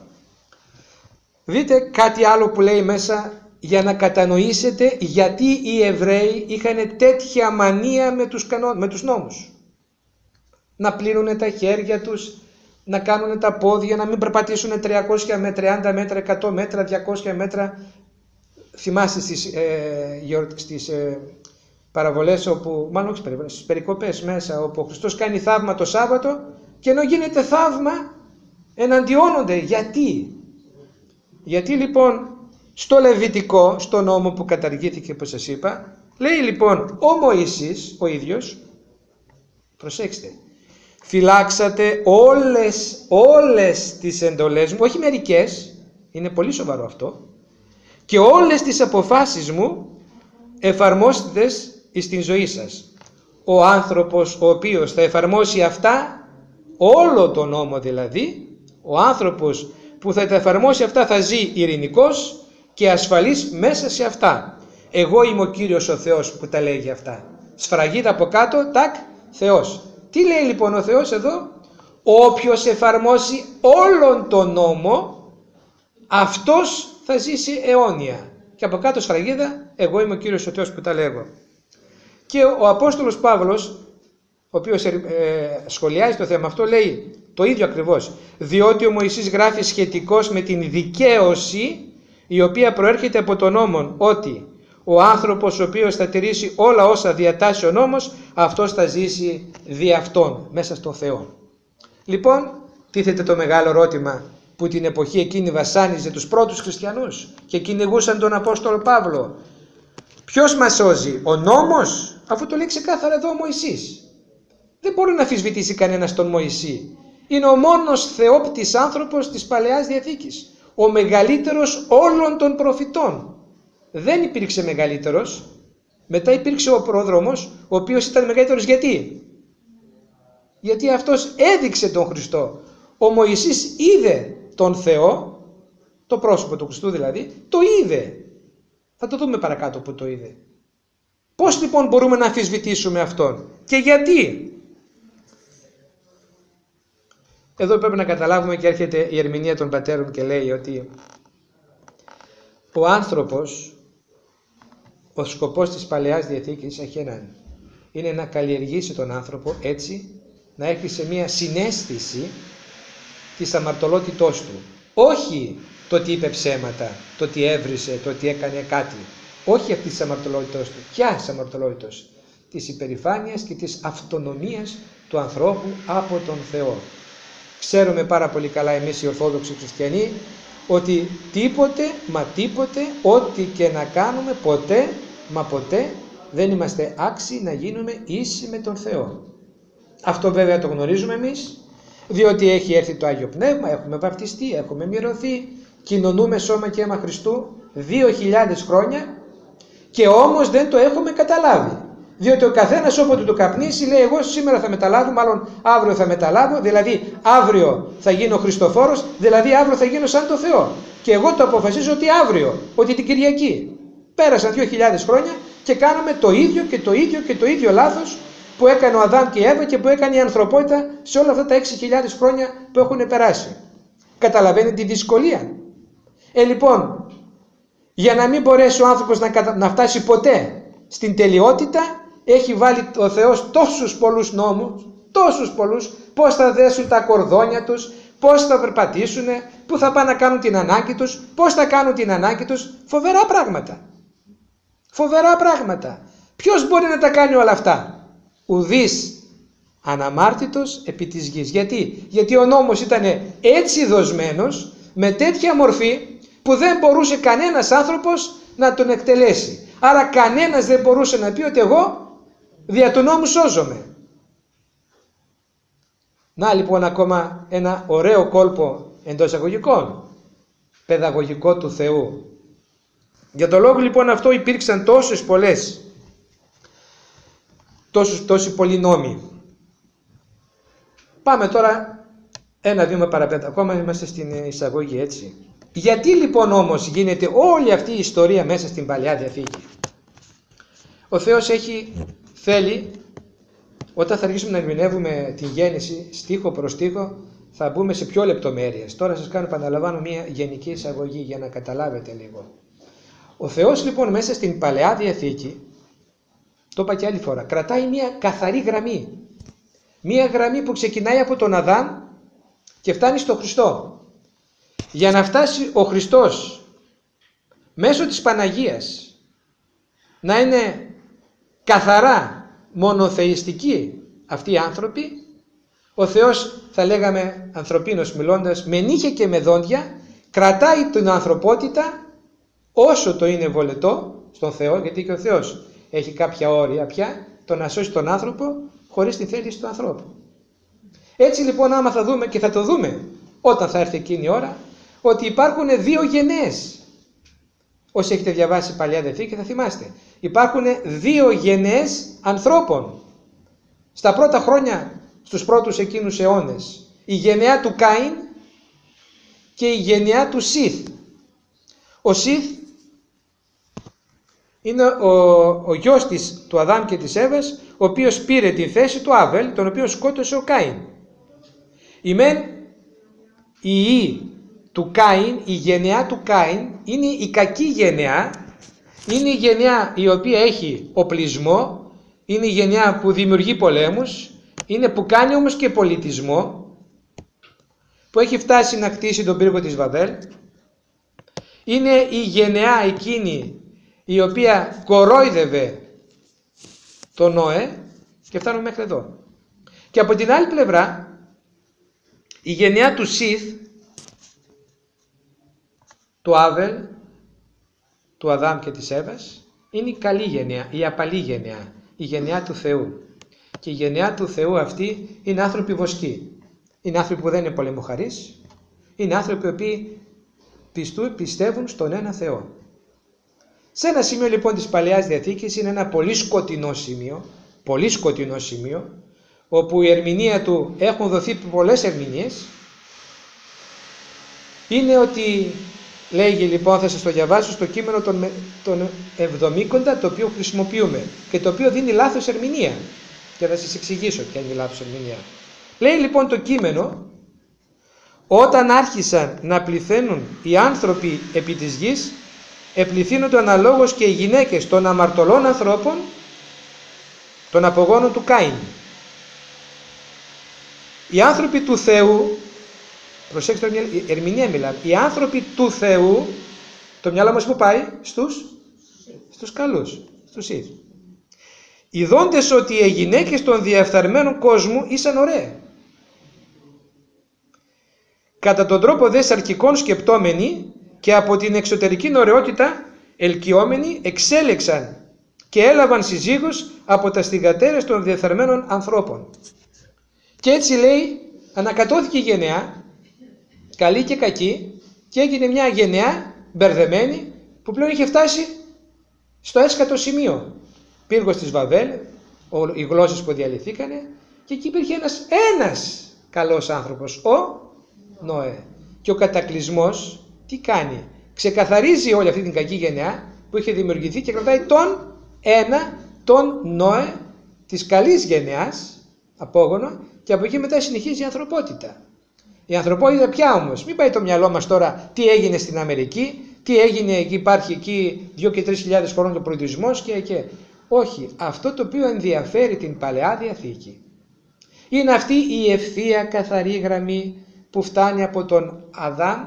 δείτε κάτι άλλο που λέει μέσα για να κατανοήσετε γιατί οι Εβραίοι είχαν τέτοια μανία με τους, κανό, με τους νόμους. Να πλύνουν τα χέρια τους, να κάνουν τα πόδια, να μην περπατήσουν τριακόσια με τριάντα μέτρα, εκατό μέτρα, διακόσια μέτρα. Θυμάστε στις, ε, στις ε, παραβολές, όπου, μάλλον όχι παραβολές, στις περικοπές μέσα, όπου ο Χριστός κάνει θαύμα το Σάββατο και ενώ γίνεται θαύμα εναντιώνονται. Γιατί? Γιατί λοιπόν στο Λεβιτικό, στο νόμο που καταργήθηκε όπως σας είπα, λέει λοιπόν ο Μωυσής ο ίδιος, προσέξτε, φυλάξατε όλες, όλες τις εντολές μου, όχι μερικές, είναι πολύ σοβαρό αυτό, και όλες τις αποφάσεις μου εφαρμόστε στην ζωή σας. Ο άνθρωπος ο οποίος θα εφαρμόσει αυτά, όλο τον νόμο δηλαδή, ο άνθρωπος που θα τα εφαρμόσει αυτά θα ζει ειρηνικός και ασφαλής μέσα σε αυτά. Εγώ είμαι ο Κύριος ο Θεός που τα λέγει αυτά. Σφραγίδα από κάτω, τάκ, Θεός. Τι λέει λοιπόν ο Θεός εδώ? Όποιος εφαρμόσει όλον τον νόμο, αυτός θα ζήσει αιώνια. Και από κάτω σφραγίδα, εγώ είμαι ο Κύριος ο Θεός που τα λέγω. Και ο Απόστολος Παύλος, ο οποίος ε, σχολιάζει το θέμα αυτό, λέει το ίδιο ακριβώς. Διότι ο Μωυσής γράφει σχετικώς με την δικαίωση η οποία προέρχεται από τον νόμον, ότι ο άνθρωπος ο οποίος θα τηρήσει όλα όσα διατάσσει ο νόμος, αυτός θα ζήσει δι' αυτόν, μέσα στον Θεό. Λοιπόν, τίθεται το μεγάλο ερώτημα που την εποχή εκείνη βασάνιζε τους πρώτους χριστιανούς και κυνηγούσαν τον Απόστολο Παύλο. Ποιος μας σώζει, ο νόμος? Αφού το λέει ξεκάθαρα εδώ ο Μωυσής. Δεν μπορεί να αμφισβητήσει κανένας τον Μωυσή. Είναι ο μόνος θεόπτης άνθρωπος της Παλαιάς Διαθήκης. Ο μεγαλύτερος όλων των προφητών. Δεν υπήρξε μεγαλύτερος. Μετά υπήρξε ο πρόδρομος, ο οποίος ήταν μεγαλύτερος. Γιατί? Γιατί αυτός έδειξε τον Χριστό. Ο Μωυσής είδε τον Θεό, το πρόσωπο του Χριστού δηλαδή, το είδε. Θα το δούμε παρακάτω που το είδε. Πώς λοιπόν μπορούμε να αμφισβητήσουμε αυτόν και γιατί? Εδώ πρέπει να καταλάβουμε και έρχεται η ερμηνεία των πατέρων και λέει ότι ο άνθρωπος, ο σκοπός της Παλαιάς Διαθήκης έχει έναν. Είναι να καλλιεργήσει τον άνθρωπο έτσι, να έχει σε μια συναίσθηση της αμαρτωλότητός του. Όχι το ότι είπε ψέματα, το ότι έβρισε, το ότι έκανε κάτι. Όχι αυτή της αμαρτωλότητός του. Ποιας αμαρτωλότητος? Της υπερηφάνειας και της αυτονομίας του ανθρώπου από τον Θεό. Ξέρουμε πάρα πολύ καλά εμείς οι Ορθόδοξοι Χριστιανοί ότι τίποτε, μα τίποτε, ό,τι και να κάνουμε, ποτέ, μα ποτέ δεν είμαστε άξιοι να γίνουμε ίσοι με τον Θεό. Αυτό βέβαια το γνωρίζουμε εμείς, διότι έχει έρθει το Άγιο Πνεύμα, έχουμε βαπτιστεί, έχουμε μυρωθεί, κοινωνούμε σώμα και αίμα Χριστού δύο χιλιάδες χρόνια και όμως δεν το έχουμε καταλάβει. Διότι ο καθένας όποτε το καπνίσει λέει εγώ σήμερα θα μεταλάβω, μάλλον αύριο θα μεταλάβω, δηλαδή αύριο θα γίνω Χριστοφόρος, δηλαδή αύριο θα γίνω σαν το Θεό. Και εγώ το αποφασίζω ότι αύριο, ότι την Κυριακή. Πέρασαν δύο χιλιάδες χρόνια και κάνουμε το ίδιο και το ίδιο και το ίδιο λάθος που έκανε ο Αδάμ και η Εύα και που έκανε η ανθρωπότητα σε όλα αυτά τα έξι χιλιάδες χρόνια που έχουν περάσει. Καταλαβαίνετε τη δυσκολία. Ε λοιπόν, για να μην μπορέσει ο άνθρωπος να, κατα... να φτάσει ποτέ στην τελειότητα, έχει βάλει ο Θεός τόσους πολλούς νόμους, τόσους πολλούς, πώς θα δέσουν τα κορδόνια τους, πώς θα περπατήσουν, πού θα πάνε να κάνουν την ανάγκη τους, πώς θα κάνουν την ανάγκη τους. Φοβερά πράγματα. Φοβερά πράγματα. Ποιος μπορεί να τα κάνει όλα αυτά? Ουδής αναμάρτητος επί της γης. Γιατί? Γιατί ο νόμος ήταν έτσι δοσμένος, με τέτοια μορφή, που δεν μπορούσε κανένας άνθρωπος να τον εκτελέσει. Άρα κανένας δεν μπορούσε να πει ότι εγώ δια του νόμου σώζομαι. Να λοιπόν ακόμα ένα ωραίο κόλπο εντός εισαγωγικών, παιδαγωγικό του Θεού. Για τον λόγο λοιπόν αυτό υπήρξαν τόσες πολλές, τόσους, τόσοι πολλοί νόμοι. Πάμε τώρα ένα βήμα παραπέρα, ακόμα είμαστε στην εισαγωγή, έτσι. Γιατί λοιπόν όμως γίνεται όλη αυτή η ιστορία μέσα στην Παλαιά Διαθήκη? Ο Θεός έχει, θέλει, όταν θα αρχίσουμε να ερμηνεύουμε την γέννηση στίχο προς στίχο, θα μπούμε σε πιο λεπτομέρειες. Τώρα σας κάνω, επαναλαμβάνω, μια γενική εισαγωγή για να καταλάβετε λίγο. Ο Θεός λοιπόν μέσα στην Παλαιά Διαθήκη, το είπα και άλλη φορά, κρατάει μια καθαρή γραμμή. Μια γραμμή που ξεκινάει από τον Αδάμ και φτάνει στο Χριστό. Για να φτάσει ο Χριστός μέσω της Παναγίας να είναι καθαρά μονοθεϊστικοί αυτοί οι άνθρωποι, ο Θεός, θα λέγαμε ανθρωπίνος μιλώντας, με νύχια και με δόντια κρατάει την ανθρωπότητα όσο το είναι βολετό στον Θεό, γιατί και ο Θεός έχει κάποια όρια πια, το να σώσει τον άνθρωπο χωρίς τη θέληση του ανθρώπου. Έτσι λοιπόν, άμα θα δούμε, και θα το δούμε όταν θα έρθει εκείνη η ώρα, ότι υπάρχουν δύο γενναίες. Όσοι έχετε διαβάσει Παλαιά Διαθήκη θα θυμάστε. Υπάρχουν δύο γενναίες ανθρώπων. Στα πρώτα χρόνια, στους πρώτους εκείνους αιώνες, η γενεά του Κάιν και η γενεά του Σιθ. Ο Σιθ είναι ο, ο γιος της, του Αδάμ και της Εύας, ο οποίος πήρε τη θέση του Άβελ, τον οποίο σκότωσε ο Κάιν. Η μεν, η ή του Κάιν, η γενεά του Κάιν, είναι η κακή γενεά, είναι η γενεά η οποία έχει οπλισμό, είναι η γενεά που δημιουργεί πολέμους, είναι που κάνει όμως και πολιτισμό, που έχει φτάσει να κτίσει τον πύργο της Βαβέλ, είναι η γενεά εκείνη η οποία κορόιδευε τον Νόε, και φτάνουμε μέχρι εδώ. Και από την άλλη πλευρά, η γενεά του Σιθ, του Άβελ, του Αδάμ και της Εύας, είναι η καλή γενεά, η απαλή γενεά, η γενεά του Θεού. Και η γενεά του Θεού αυτή είναι άνθρωποι βοσκοί. Είναι άνθρωποι που δεν είναι πολεμοχαρείς, είναι άνθρωποι οι οποίοι πιστού, πιστεύουν στον ένα Θεό. Σε ένα σημείο λοιπόν της Παλαιάς Διαθήκης, είναι ένα πολύ σκοτεινό σημείο, πολύ σκοτεινό σημείο, όπου η ερμηνεία του, έχουν δοθεί πολλές ερμηνείες, είναι ότι λέγει λοιπόν, θα σας το διαβάσω στο κείμενο των, των Εβδομήκοντα, το οποίο χρησιμοποιούμε και το οποίο δίνει λάθος ερμηνεία, και θα σας εξηγήσω ποια είναι η λάθος ερμηνεία. Λέει λοιπόν το κείμενο, όταν άρχισαν να πληθαίνουν οι άνθρωποι επί της γης, επληθύνονται αναλόγως και οι γυναίκες των αμαρτωλών ανθρώπων, των απογόνων του Κάιν. Οι άνθρωποι του Θεού, προσέξτε, η ερμηνεία μιλάμε, οι άνθρωποι του Θεού, το μυαλό μας που πάει, στους, στους καλούς, στους Σιθ. Ιδώντες ότι οι γυναίκες των διαφθαρμένων κόσμου ήσαν ωραίες. Κατά τον τρόπο δε σαρκικών σκεπτόμενοι και από την εξωτερική ωραιότητα ελκυόμενοι εξέλεξαν και έλαβαν συζύγους από τα στιγατέρες των διαφθαρμένων ανθρώπων. Και έτσι λέει, ανακατώθηκε η γενεά, καλή και κακή, και έγινε μια γενεά μπερδεμένη που πλέον είχε φτάσει στο έσκατο σημείο. Πύργος της Βαβέλ, οι γλώσσες που διαλυθήκανε, και εκεί υπήρχε ένας, ένας καλός άνθρωπος, ο Νόε. Και ο κατακλυσμός τι κάνει? Ξεκαθαρίζει όλη αυτή την κακή γενεά που είχε δημιουργηθεί και κρατάει τον ένα, τον Νόε, της καλής γενεάς, απόγονο, και από εκεί μετά συνεχίζει η ανθρωπότητα. Η ανθρωπότητα πια όμως, μην πάει το μυαλό μας τώρα τι έγινε στην Αμερική, τι έγινε εκεί, υπάρχει εκεί δύο και τρεις χιλιάδες χρόνων ο προειδισμός και, και. Όχι, αυτό το οποίο ενδιαφέρει την Παλαιά Διαθήκη είναι αυτή η ευθεία καθαρή γραμμή που φτάνει από τον Αδάμ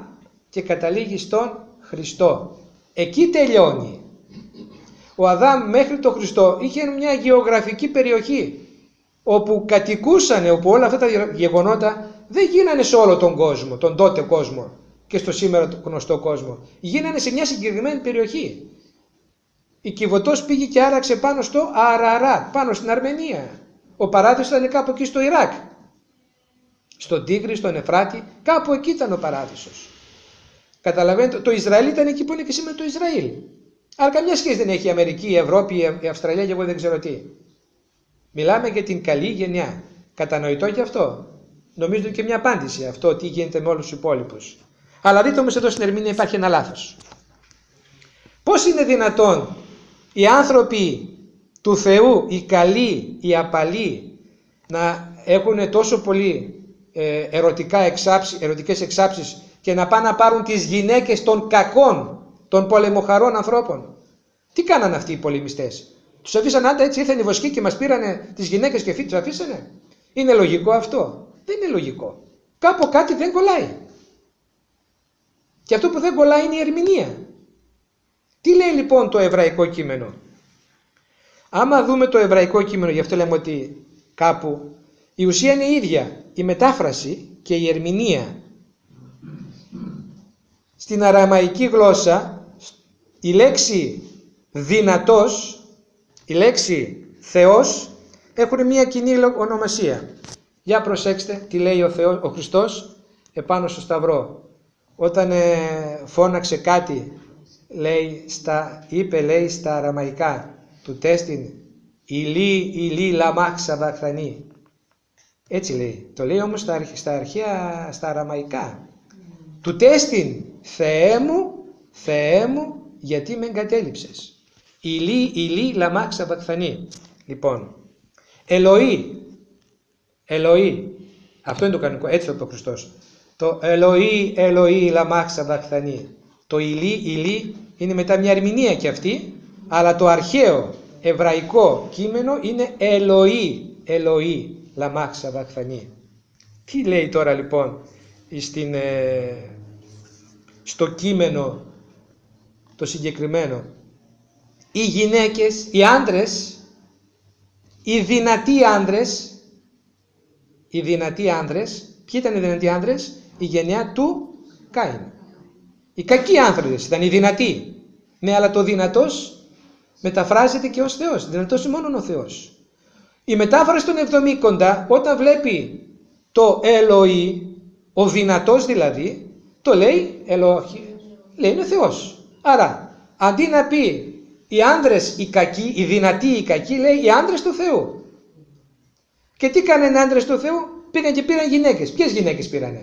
και καταλήγει στον Χριστό. Εκεί τελειώνει. Ο Αδάμ μέχρι τον Χριστό είχε μια γεωγραφική περιοχή όπου κατοικούσαν, όπου όλα αυτά τα γεγονότα δεν γίνανε σε όλο τον κόσμο, τον τότε κόσμο και στο σήμερα γνωστό κόσμο. Γίνανε σε μια συγκεκριμένη περιοχή. Η Κιβωτός πήγε και άραξε πάνω στο Αραράτ, πάνω στην Αρμενία. Ο παράδεισος ήταν κάπου εκεί στο Ιράκ. Στον Τίγρη, στον Εφράτη, κάπου εκεί ήταν ο παράδεισος. Καταλαβαίνετε, το Ισραήλ ήταν εκεί που είναι και σήμερα το Ισραήλ. Αλλά καμιά σχέση δεν έχει η Αμερική, η Ευρώπη, η Αυστραλία και εγώ δεν ξέρω τι. Μιλάμε για την καλή γενιά. Κατανοητό και αυτό. Νομίζω και μια απάντηση αυτό, τι γίνεται με όλους τους υπόλοιπους. Αλλά δείτε όμως εδώ στην ερμηνεία υπάρχει ένα λάθος. Πώς είναι δυνατόν οι άνθρωποι του Θεού, οι καλοί, οι απαλοί, να έχουν τόσο πολύ ε, ερωτικά εξάψει, ερωτικές εξάψεις και να πάνε να πάρουν τις γυναίκες των κακών, των πολεμοχαρών ανθρώπων. Τι κάνανε αυτοί οι πολεμιστές? Τους αφήσαν άντα έτσι, ήρθαν οι βοσκοί και μας πήρανε τις γυναίκες και τους αφήσανε? Είναι λογικό αυτό? Δεν είναι λογικό. Κάπου κάτι δεν κολλάει. Και αυτό που δεν κολλάει είναι η ερμηνεία. Τι λέει λοιπόν το εβραϊκό κείμενο? Άμα δούμε το εβραϊκό κείμενο, γι' αυτό λέμε ότι κάπου η ουσία είναι η ίδια. Η μετάφραση και η ερμηνεία. Στην αραμαϊκή γλώσσα η λέξη δυνατός, η λέξη Θεός έχουν μια κοινή ονομασία. Για προσέξτε τι λέει ο, Θεός, ο Χριστός επάνω στο Σταυρό. Όταν ε, φώναξε κάτι, λέει, στα, είπε λέει στα αραμαϊκά του τέστην ηλί ηλί λαμάχ σαβαχθανή. Έτσι λέει. Το λέει όμως στα, στα αρχαία, στα αραμαϊκά. Του τέστην Θεέ μου, Θεέ μου, γιατί με εγκατέλειψες. Ηλί ηλί λαμάχ σαβαχθανή. Λοιπόν, Ελοή, Ελοή, αυτό είναι το κανονικό, έτσι το είπε ο Χριστός. Το Ελοή, Ελοή λαμάχ σαβαχθανή. Το ηλί, ηλί είναι μετά μια ερμηνεία και αυτή, αλλά το αρχαίο εβραϊκό κείμενο είναι Ελοή, Ελοή λαμάχ σαβαχθανή. Τι λέει τώρα λοιπόν στην, ε, στο κείμενο το συγκεκριμένο? Οι γυναίκες, οι άντρες, οι δυνατοί άντρες, οι δυνατοί άντρες, ποιοι ήταν οι δυνατοί άντρες? Η γενιά του Κάιν. Οι κακοί άνθρωποι ήταν οι δυνατοί. Ναι, αλλά το δυνατός μεταφράζεται και ως Θεός. Δυνατός είναι μόνο ο Θεός. Η μετάφραση των εβδομήκοντα, όταν βλέπει το Ελοή, ο δυνατός δηλαδή, το λέει Ελοχή, λέει είναι Θεός. Άρα, αντί να πει οι άντρες οι κακοί, οι δυνατοί οι κακοί, λέει οι άντρες του Θεού. Και τι κάνανε οι άντρες του Θεού? Πήγαν και πήραν γυναίκες. Ποιες γυναίκες πήρανε?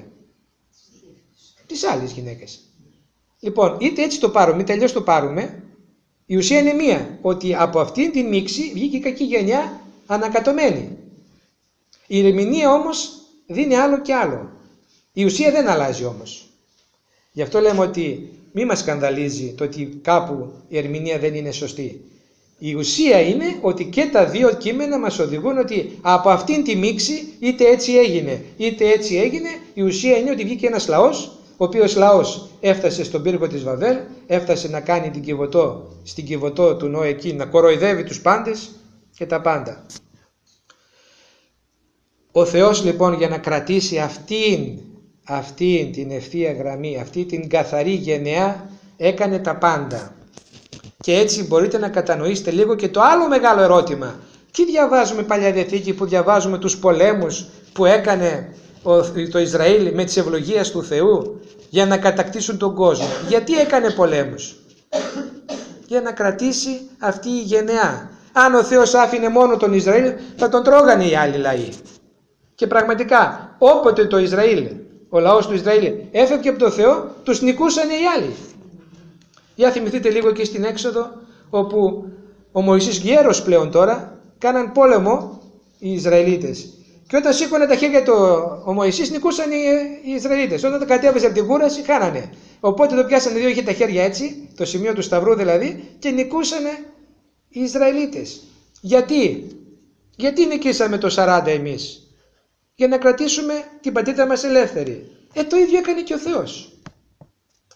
Τις άλλες γυναίκες. Λοιπόν, είτε έτσι το πάρουμε, είτε αλλιώς το πάρουμε, η ουσία είναι μία, ότι από αυτήν την μίξη βγήκε η κακή γενιά ανακατωμένη. Η ερμηνεία όμως δίνει άλλο και άλλο. Η ουσία δεν αλλάζει όμως. Γι' αυτό λέμε ότι μη μας σκανδαλίζει το ότι κάπου η ερμηνεία δεν είναι σωστή. Η ουσία είναι ότι και τα δύο κείμενα μας οδηγούν ότι από αυτήν τη μίξη είτε έτσι έγινε είτε έτσι έγινε, η ουσία είναι ότι βγήκε ένας λαός, ο οποίος λαός έφτασε στον πύργο της Βαβέλ, έφτασε να κάνει την Κιβωτό, στην Κιβωτό του Νόε εκεί, να κοροϊδεύει τους πάντες και τα πάντα. Ο Θεός λοιπόν για να κρατήσει αυτήν, αυτήν την ευθεία γραμμή, αυτή την καθαρή γενεά, έκανε τα πάντα. Και έτσι μπορείτε να κατανοήσετε λίγο και το άλλο μεγάλο ερώτημα. Τι διαβάζουμε Παλιά Διαθήκη που διαβάζουμε τους πολέμους που έκανε το Ισραήλ με τις ευλογίες του Θεού για να κατακτήσουν τον κόσμο? Γιατί έκανε πολέμους? Για να κρατήσει αυτή η γενεά. Αν ο Θεός άφηνε μόνο τον Ισραήλ, θα τον τρώγανε οι άλλοι λαοί. Και πραγματικά όποτε το Ισραήλ, ο λαός του Ισραήλ έφευγε από τον Θεό, τους νικούσαν οι άλλοι. Για θυμηθείτε λίγο και στην Έξοδο, όπου ο Μωυσής γέρος πλέον τώρα, κάναν πόλεμο οι Ισραηλίτες. Και όταν σήκωνε τα χέρια του ο Μωυσής, νικούσαν οι, οι Ισραηλίτες. Όταν τα κατέβασε από την κούραση, χάνανε. Οπότε το πιάσανε δύο, είχε τα χέρια έτσι, το σημείο του σταυρού δηλαδή, και νικούσανε οι Ισραηλίτες. Γιατί? Γιατί νικήσαμε το σαράντα εμείς? Για να κρατήσουμε την πατρίδα μας ελεύθερη. Ε, το ίδιο έκανε και ο Θεός.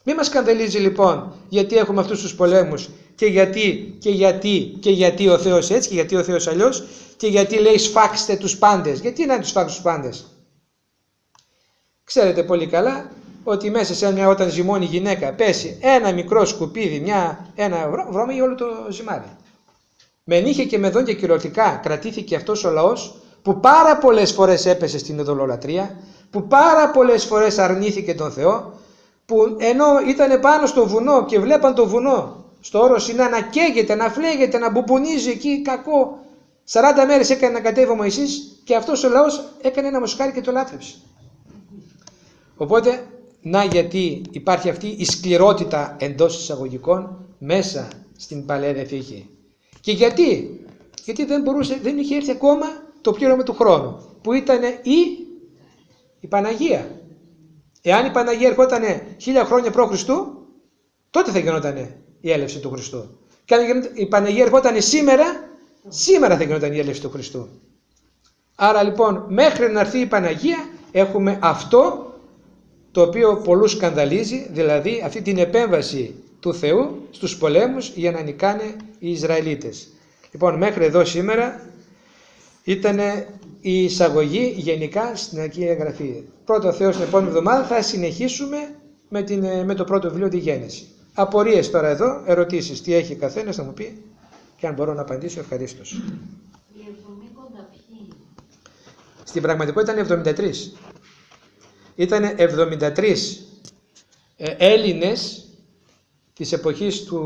Μη μας σκανδαλίζει λοιπόν γιατί έχουμε αυτούς τους πολέμους και γιατί και γιατί και γιατί ο Θεός έτσι και γιατί ο Θεός αλλιώς και γιατί λέει σφάξτε τους πάντες. Γιατί να τους σφάξουν τους πάντες? Ξέρετε πολύ καλά ότι μέσα σε μια, όταν ζυμώνει η γυναίκα, πέσει ένα μικρό σκουπίδι, μια, ένα βρώμη για όλο το ζυμάρι. Με νύχια και με δόντια κυριολεκτικά κρατήθηκε αυτός ο λαός που πάρα πολλές φορές έπεσε στην ειδωλολατρία, που πάρα πολλές φορές αρνήθηκε τον Θεό, που ενώ ήταν πάνω στο βουνό και βλέπαν το βουνό στο όρο Σινά να καίγεται, να φλέγεται, να μπουμπουνίζει εκεί κακό. σαράντα μέρες έκανε να κατέβει ο Μωυσής και αυτός ο λαός έκανε ένα μοσχάρι και το λάτρεψε. Οπότε, να γιατί υπάρχει αυτή η σκληρότητα εντός εισαγωγικών μέσα στην Παλαιά Διαθήκη. Και γιατί? Γιατί δεν μπορούσε, δεν είχε έρθει ακόμα το πλήρωμα του χρόνου, που ήταν η, η Παναγία. Εάν η Παναγία ερχόταν χίλια χρόνια προ Χριστού, τότε θα γινόταν η έλευση του Χριστού. Και αν η Παναγία ερχόταν σήμερα, σήμερα θα γινόταν η έλευση του Χριστού. Άρα λοιπόν, μέχρι να έρθει η Παναγία, έχουμε αυτό το οποίο πολλούς σκανδαλίζει, δηλαδή αυτή την επέμβαση του Θεού στους πολέμους για να νικάνε οι Ισραηλίτες. Λοιπόν, μέχρι εδώ σήμερα ήταν η εισαγωγή γενικά στην Αγία Γραφή. Πρώτο Θεός, την επόμενη εβδομάδα θα συνεχίσουμε με, την, με το πρώτο βιβλίο, τη Γέννηση. Απορίες τώρα εδώ, ερωτήσεις, τι έχει καθένας να μου πει και αν μπορώ να απαντήσω ευχαρίστως. Οι εβδομήκοντα ποιοι? Στην πραγματικότητα ήταν εβδομήντα τρεις. Ήταν εβδομήντα τρεις ε, Έλληνες της εποχής του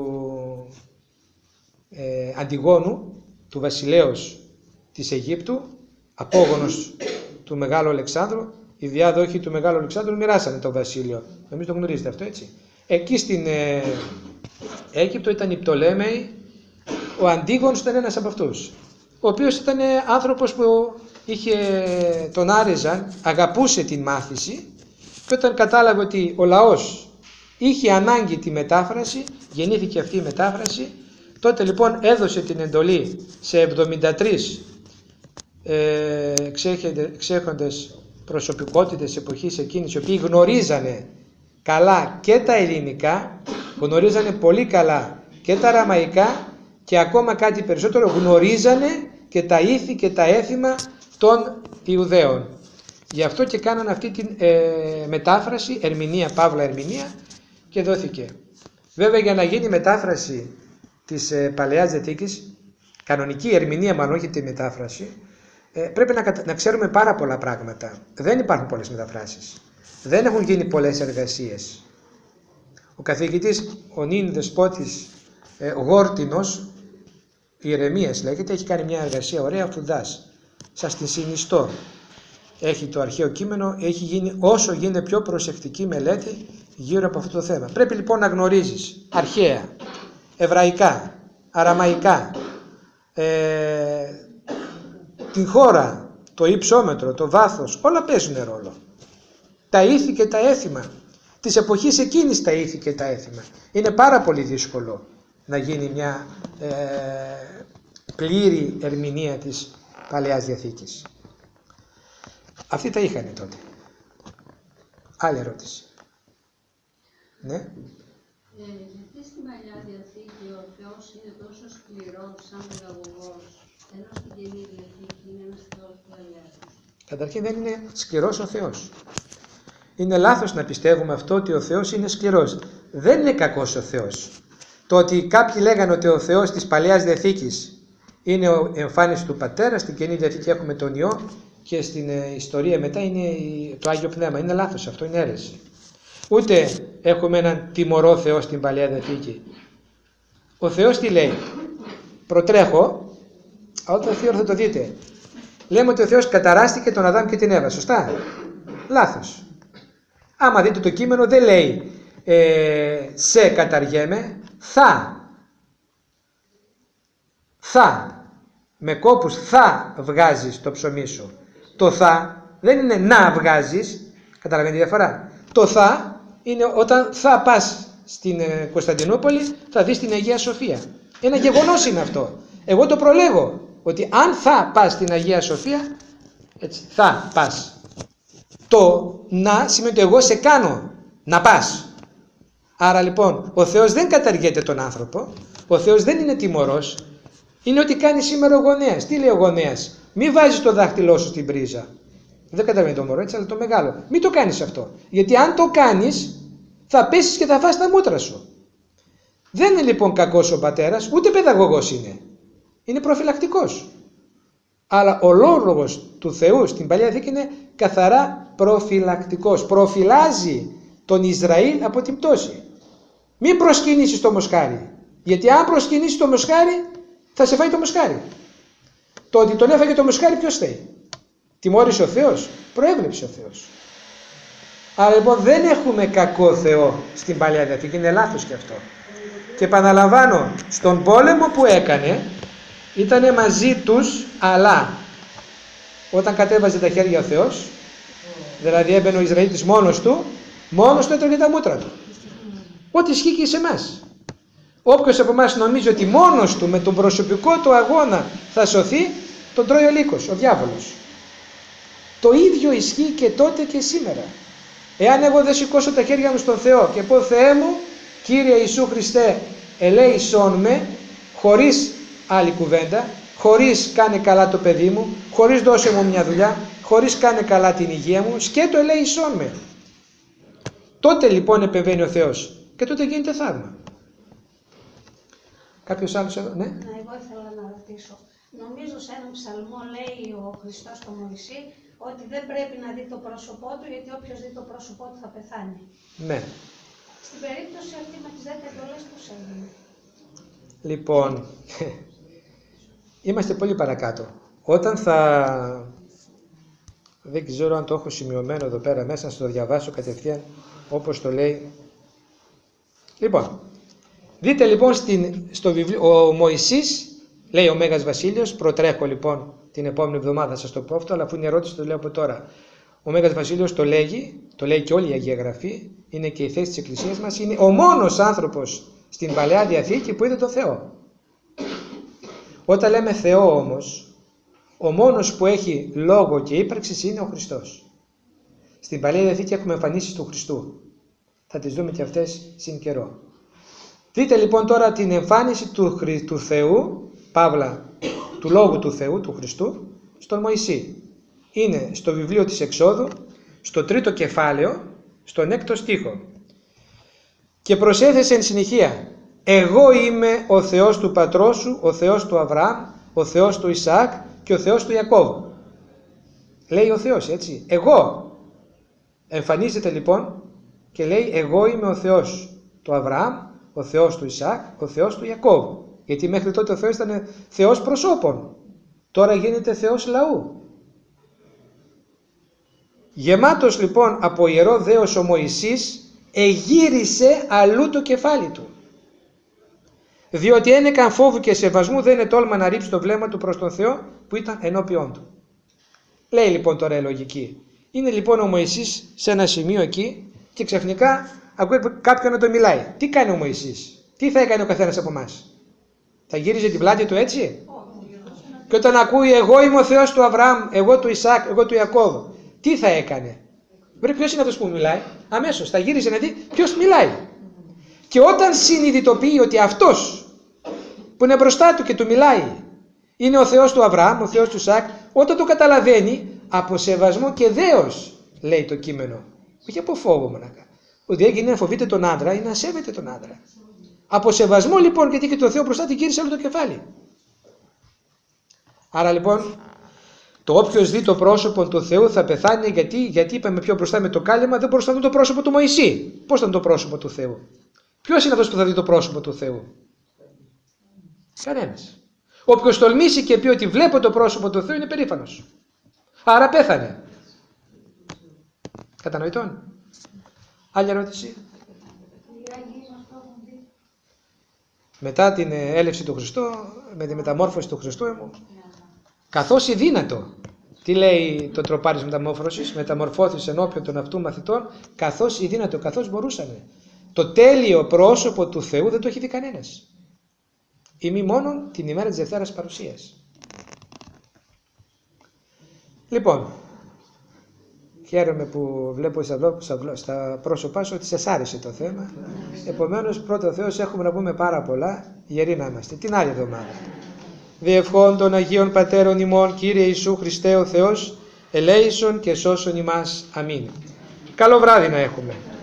ε, Αντιγόνου, του βασιλέως της Αιγύπτου, απόγονος του Μεγάλου Αλεξάνδρου. Οι διάδοχοι του Μεγάλου Αλεξάνδρου μοιράσανε το βασίλειο. Νομίζω το γνωρίζετε αυτό, έτσι. Εκεί στην ε, Αίγυπτο ήταν οι Πτολέμαιοι. Ο Αντίγονος ήταν ένας από αυτούς, ο οποίος ήταν άνθρωπος που είχε, τον άρεζαν, αγαπούσε την μάθηση, και όταν κατάλαβε ότι ο λαός είχε ανάγκη τη μετάφραση, γεννήθηκε αυτή η μετάφραση, τότε λοιπόν έδωσε την εντολή σε εβδομήντα τρεις ε, ξέχοντες προσωπικότητες εποχής εκείνης, οι οποίοι γνωρίζανε καλά και τα ελληνικά, γνωρίζανε πολύ καλά και τα αραμαϊκά και ακόμα κάτι περισσότερο, γνωρίζανε και τα ήθη και τα έθιμα των Ιουδαίων. Γι' αυτό και κάνανε αυτή την ε, μετάφραση, ερμηνεία, παύλα ερμηνεία, και δόθηκε. Βέβαια, για να γίνει μετάφραση της ε, Παλαιάς Διαθήκης, κανονική ερμηνεία μάλλον, όχι τη μετάφραση, ε, πρέπει να, να ξέρουμε πάρα πολλά πράγματα. Δεν υπάρχουν πολλές μεταφράσεις. Δεν έχουν γίνει πολλές εργασίες. Ο καθηγητής, ο νυν δεσπότης ε, Γόρτινος, Ιερεμίας λέγεται, έχει κάνει μια εργασία ωραία, φουδάς. Σας την συνιστώ. Έχει το αρχαίο κείμενο, έχει γίνει όσο γίνεται πιο προσεκτική μελέτη γύρω από αυτό το θέμα. Πρέπει λοιπόν να γνωρίζεις αρχαία, εβραϊκά, αραμαϊκά, ε, την χώρα, το υψόμετρο, το βάθος, όλα παίζουν ρόλο. Τα ήθη και τα έθιμα, της εποχής εκείνης τα ήθη και τα έθιμα. Είναι πάρα πολύ δύσκολο να γίνει μια ε, πλήρη ερμηνεία της Παλαιάς Διαθήκης. Αυτοί τα είχαν τότε. Άλλη ερώτηση. Ναι. Ε, γιατί στην Παλιά Διαθήκη ο Θεός είναι τόσο σκληρός σαν παιδαγωγός, ενώ στην Καινή Διαθήκη είναι ένας Θεός που αλλιάζει? Καταρχήν δεν είναι σκληρός ο Θεός. Είναι λάθος να πιστεύουμε αυτό, ότι ο Θεός είναι σκληρός. Δεν είναι κακός ο Θεός. Το ότι κάποιοι λέγανε ότι ο Θεός της Παλαιάς Διαθήκης είναι η εμφάνιση του Πατέρα, στην Καινή Διαθήκη έχουμε τον Υιό και στην ιστορία μετά είναι το Άγιο Πνεύμα. Είναι λάθος αυτό, είναι αίρεση. Ούτε έχουμε έναν τιμωρό Θεό στην Παλαιά Διαθήκη. Ο Θεός τι λέει? Προτρέχω, όταν το Θεό θα το δείτε. Λέμε ότι ο Θεός καταράστηκε τον Αδάμ και την Εύα, σωστά? Λάθος. Άμα δείτε το κείμενο δεν λέει ε, σε καταργέμαι, θα. Θα. Με κόπους θα βγάζεις το ψωμί σου. Το θα δεν είναι να βγάζεις, καταλαβαίνετε τη διαφορά. Το θα είναι όταν θα πας στην Κωνσταντινούπολη, θα δεις την Αγία Σοφία. Ένα γεγονός είναι αυτό. Εγώ το προλέγω, ότι αν θα πας στην Αγία Σοφία, έτσι, θα πας. Το να σημαίνει ότι εγώ σε κάνω να πας. Άρα λοιπόν ο Θεός δεν καταργέται τον άνθρωπο, ο Θεός δεν είναι τιμωρός, είναι ό,τι κάνει σήμερα ο γονέας. Τι λέει ο γονέας? Μη βάζεις το δάχτυλό σου στην πρίζα. Δεν καταλαβαίνει το μωρό έτσι, αλλά το μεγάλο. Μην το κάνεις αυτό. Γιατί αν το κάνεις θα πέσεις και θα φας τα μούτρα σου. Δεν είναι λοιπόν κακός ο πατέρας, ούτε παιδαγωγός είναι. Είναι προφυλακτικός. Αλλά ο λόγος του Θεού στην Παλιά Διαθήκη είναι καθαρά προφυλακτικός. Προφυλάζει τον Ισραήλ από την πτώση. Μην προσκυνήσεις το μοσχάρι. Γιατί αν προσκυνήσεις το μοσχάρι θα σε φάει το μοσχάρι. Το ότι τον έφαγε το μοσχάρι ποιος θέλει? Τιμώρησε ο Θεός? Προέβλεψε ο Θεός. Άρα λοιπόν δεν έχουμε κακό Θεό στην Παλιά Διαθήκη. Είναι λάθος και αυτό. Και επαναλαμβάνω, στον πόλεμο που έκανε ήταν μαζί τους, αλλά όταν κατέβαζε τα χέρια ο Θεός, δηλαδή έμπαινε ο Ισραήλιτης μόνος του, μόνος του έτρωγε τα μούτρα του. Ό,τι ισχύει και σε εμάς. Όποιος από εμάς νομίζει ότι μόνος του με τον προσωπικό του αγώνα θα σωθεί, τον τρώει ο λύκος, ο διάβολος. Το ίδιο ισχύει και τότε και σήμερα. Εάν εγώ δεν σηκώσω τα χέρια μου στον Θεό και πω Θεέ μου, Κύριε Ιησού Χριστέ, ελέησόν με, χωρίς άλλη κουβέντα, χωρίς κάνε καλά το παιδί μου, χωρίς δώσε μου μια δουλειά, χωρίς κάνε καλά την υγεία μου, σκέτο ελέησόν με. Τότε λοιπόν επεμβαίνει ο Θεός και τότε γίνεται θαύμα. Κάποιος άλλος εδώ, ναι. Ναι, εγώ ήθελα να ρωτήσω. Νομίζω σε έναν ψαλμό λέει ο Χριστός στο Μωυσή ότι δεν πρέπει να δει το πρόσωπό του, γιατί όποιος δει το πρόσωπό του θα πεθάνει. Ναι. Στην περίπτωση αυτή με τις δέκα εντολές πώς έγινε? Λοιπόν, είμαστε πολύ παρακάτω. Όταν θα... Δεν ξέρω αν το έχω σημειωμένο εδώ πέρα μέσα, να σας το διαβάσω κατευθείαν όπως το λέει. Λοιπόν, δείτε λοιπόν στην, στο βιβλίο, ο Μωυσής, λέει ο Μέγας Βασίλειος, προτρέχω λοιπόν την επόμενη εβδομάδα σας το πω αυτό, αλλά αφού είναι ερώτηση το λέω από τώρα. Ο Μέγας Βασίλειος το λέγει, το λέει και όλη η Αγία Γραφή, είναι και η θέση της Εκκλησίας μας, είναι ο μόνος άνθρωπος στην Παλαιά Διαθήκη που είδε τον Θεό. Όταν λέμε Θεό όμως, ο μόνος που έχει λόγο και ύπαρξη είναι ο Χριστός. Στην Παλαιά Διαθήκη έχουμε εμφανίσεις του Χριστού. Θα τις δούμε και αυτές συν καιρό. Δείτε λοιπόν τώρα την εμφάνιση του, του Θεού, παύλα, του Λόγου του Θεού, του Χριστού, στον Μωυσή. Είναι στο βιβλίο της Εξόδου, στο τρίτο κεφάλαιο, στον έκτο στίχο. Και προσέθεσε εν συνεχεία, εγώ είμαι ο Θεός του πατρός σου, ο Θεός του Αβραάμ, ο Θεός του Ισαάκ και ο Θεός του Ιακώβ. Λέει ο Θεός, έτσι. Εγώ. Εμφανίζεται λοιπόν και λέει εγώ είμαι ο Θεός του Αβραάμ, ο Θεός του Ισαάκ, ο Θεός του Ιακώβ. Γιατί μέχρι τότε ο Θεός ήταν Θεός προσώπων. Τώρα γίνεται Θεός λαού. Γεμάτος λοιπόν από ιερό δέος ο Μωυσής εγύρισε αλλού το κεφάλι του. Διότι ένεκαν φόβου και σεβασμού δεν ετόλμα να ρίψει το βλέμμα του προς τον Θεό που ήταν ενώπιόν του. Λέει λοιπόν τώρα η λογική. Είναι λοιπόν ο Μωυσής σε ένα σημείο εκεί και ξαφνικά ακούει κάποιον να το μιλάει. Τι κάνει ο Μωυσής? Τι θα έκανε ο καθένας από εμάς? Θα γύριζε την πλάτη του έτσι? Και όταν ακούει εγώ είμαι ο Θεός του Αβραάμ, εγώ του Ισαάκ, εγώ του Ιακώβ, τι θα έκανε? Βρε, ποιος είναι αυτός που μιλάει? Αμέσως θα γύριζε να δει ποιος μιλάει. Και όταν συνειδητοποιεί ότι αυτός που είναι μπροστά του και του μιλάει είναι ο Θεός του Αβραάμ, ο Θεός του Ισαάκ, όταν το καταλαβαίνει από σεβασμό και δέος, λέει το κείμενο, όχι από φόβο μοναχα. Ότι έγινε να φοβείται τον άντρα ή να σέβεται τον άντρα. Από σεβασμό λοιπόν, γιατί είχε το Θεό μπροστά, την γύρισε όλο το κεφάλι. Άρα λοιπόν, το όποιος δει το πρόσωπο του Θεού θα πεθάνει, γιατί, γιατί είπαμε πιο μπροστά με το κάλυμα, δεν μπορούσε να δει το πρόσωπο του Μωυσή. Πώς ήταν το πρόσωπο του Θεού? Ποιος είναι αυτός που θα δει το πρόσωπο του Θεού? Κανένας. Όποιος τολμήσει και πει ότι βλέπω το πρόσωπο του Θεού είναι περήφανος. Άρα πέθανε. Κατανοητόν? Άλλη ερώτηση? Μετά την έλευση του Χριστού, με τη μεταμόρφωση του Χριστού, καθώς η δύνατο, τι λέει το τροπάρις μεταμόρφωσης, μεταμορφώθης ενώπιον των αυτού μαθητών, καθώς η δύνατο, καθώς μπορούσανε. Το τέλειο πρόσωπο του Θεού δεν το έχει δει κανένας. Ή μη μόνο την ημέρα της Δευτέρας Παρουσίας. Λοιπόν, Χαίρομαι που βλέπω στα, στα πρόσωπά σου ότι σας άρεσε το θέμα. Επομένως, πρώτο Θεός, έχουμε να πούμε πάρα πολλά. Γεροί να είμαστε. Την άλλη εβδομάδα. Διευχών των Αγίων Πατέρων ημών, Κύριε Ιησού Χριστέ ο Θεός, ελέησον και σώσον ημάς. Αμήν. Καλό βράδυ να έχουμε.